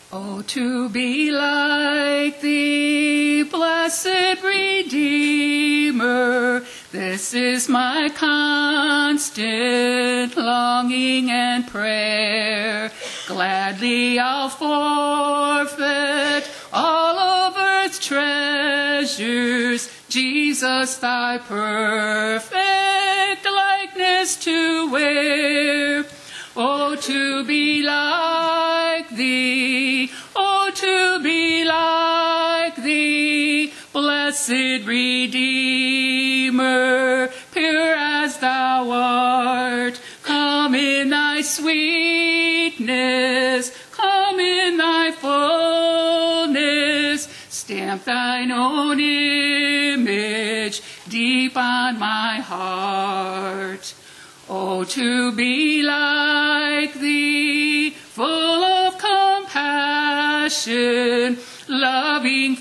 Oh, to be like thee, blessed Redeemer, this is my constant longing and prayer. Gladly I'll forfeit all of earth's treasures, Jesus, thy perfect likeness to wear. Oh, to be like thee, oh, to be like thee, blessed Redeemer, pure as thou art. Come in thy sweetness, come in thy fullness, stamp thine own image deep on my heart. Oh, to be like thee, full of compassion, loving,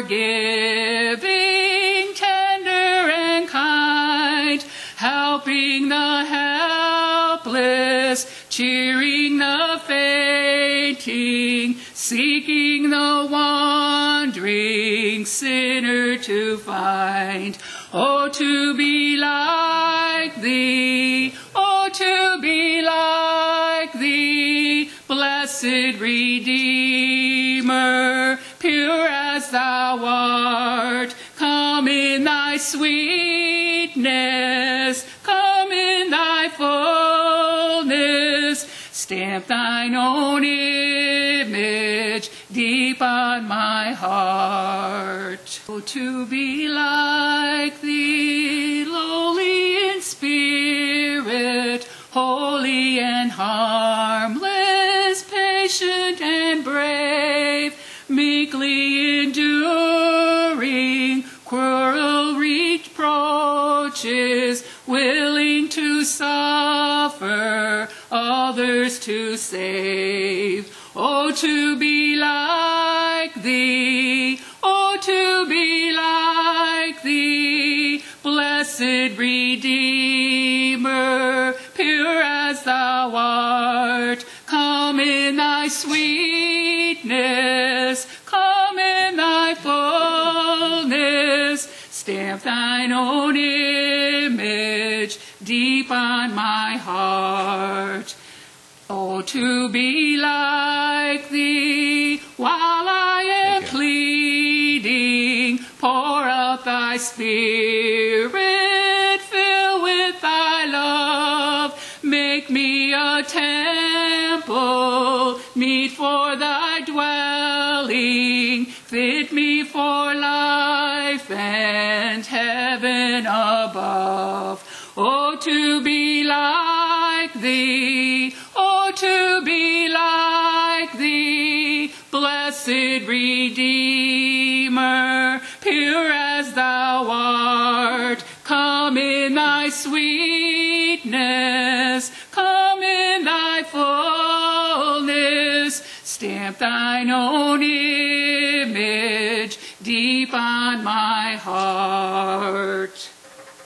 forgiving, tender and kind, helping the helpless, cheering the fainting, seeking the wandering sinner to find. Oh, to be like thee, oh, to be like thee, blessed Redeemer, pure as thou art. Come in thy sweetness, come in thy fullness, stamp thine own image deep on my heart. Oh, to be like thee, lowly in spirit, holy and harmless, patient and brave, meekly enduring cruel reproaches, willing to suffer, others to save. Oh, to be like thee, oh, to be like thee, blessed Redeemer, pure as thou art. Come in thy sweetness, come in thy fullness, stamp thine own image deep on my heart. Oh, to be like thee, while I am pleading, pour out thy Spirit, fill with thy love, make me a temple, meet for thy dwelling, fit me for life and heaven above. Oh, to be like thee, oh, to be like thee, blessed Redeemer, pure as thou art. Come in thy sweetness, come in thy fullness, stamp thine own image deep on my heart.